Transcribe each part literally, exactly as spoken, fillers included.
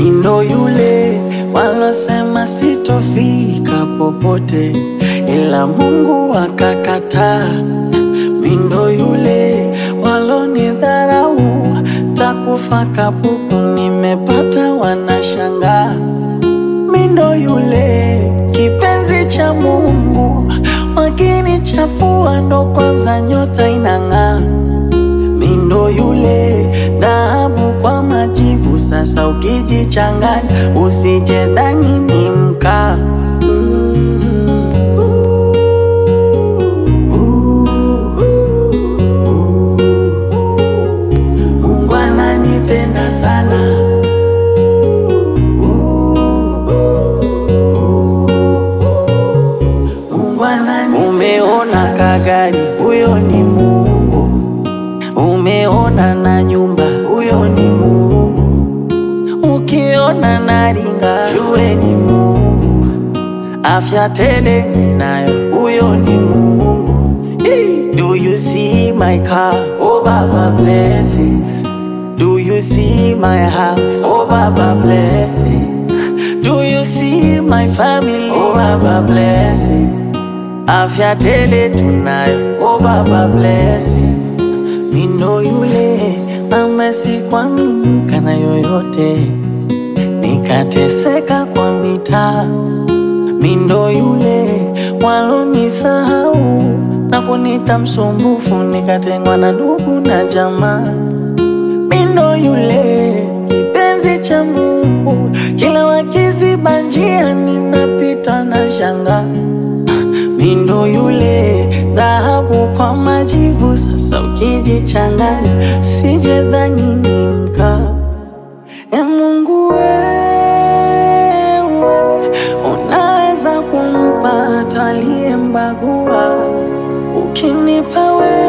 Mindo yule walosema sitofika popote, ila Mungu akakataa. Mindo yule walonidharau, takufa kapuku nimepata wanashangaa. Mindo yule kipenzi cha Mungu, wakinichafua ndo kwanza nyota inang'aa. Mindo yule dhahabu kwa majivu, sasa ukijichanganya usijedhani ni mkaa. Mungu ananipenda sana. Umeona kagari, huyo ni Mungu. Umeona na nyumba, huyo ni Mungu. Ukiona naringa, jue ni Mungu. Afya tele ninayo, huyo ni Mungu. Hey, do you see my car? Oh Baba blessings. Do you see my house? Oh Baba blessings. Do you see my family? Oh Baba blessings. Afya tele tunayo, oh Baba blessings. Mindo yule amesikuaminika na yoyote, nikateseka kwa mitaa. Mindo yule walonisahau na kunita msumbufu, nikatengwa na ndugu na jamaa. Mindo yule kipenzi cha Mungu, kila wakiziba njia ninapita na shanga. Mindo yule dhahabu kwa majivu, sasa ukijichanganya sijedhani ni mkaa. E Mungu wewe, unaweza kumpata aliyembagua. Ukinipa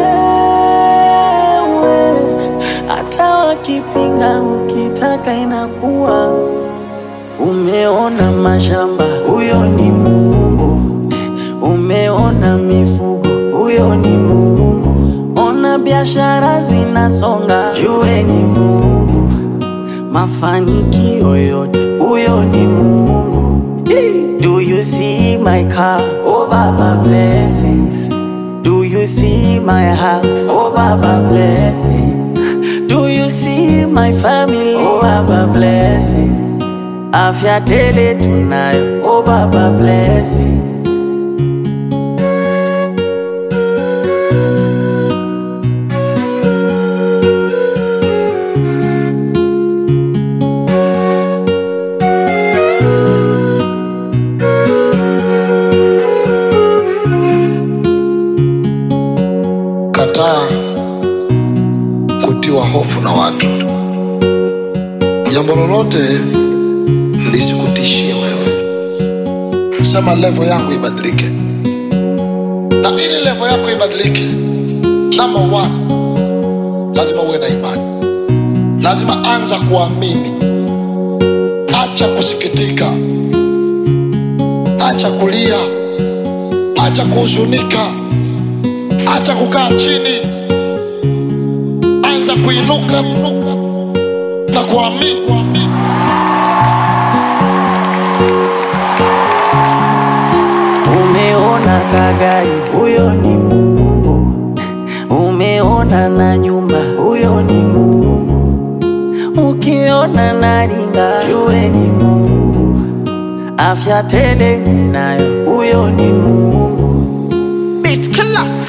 wewe, hata wakipinga ukitaka inakuwa. Umeona mashamba, huyo ni Mungu. Umeona mifugo, huyo ni Mungu. Ona biashara zinasonga, jue ni Mungu. Mafanikio yote, huyo ni Mungu. Do you see my car? Oh Baba blessings. Do you see my house? Oh Baba blessings. Do you see my family? Oh Baba blessings. Afya tele tunayo, oh Baba blessings. Kataa kutiwa hofu na watu. Jambo lolote lisikutishie wewe. Sema level yangu ibadilike. Na ili level yako ibadilike, number one, lazima uwe na imani. Lazima anza kuamini. Acha kusikitika. Acha kulia. Acha kuhuzunika. Acha kukaa chini. Anza kuinuka na kuamini. Umeona kagari, huyo ni Mungu. Umeona na nyumba, huyo ni Mungu. Ukiona naringa, jue ni Mungu. Afya tele ninayo, huyo ni Mungu. Beat killer.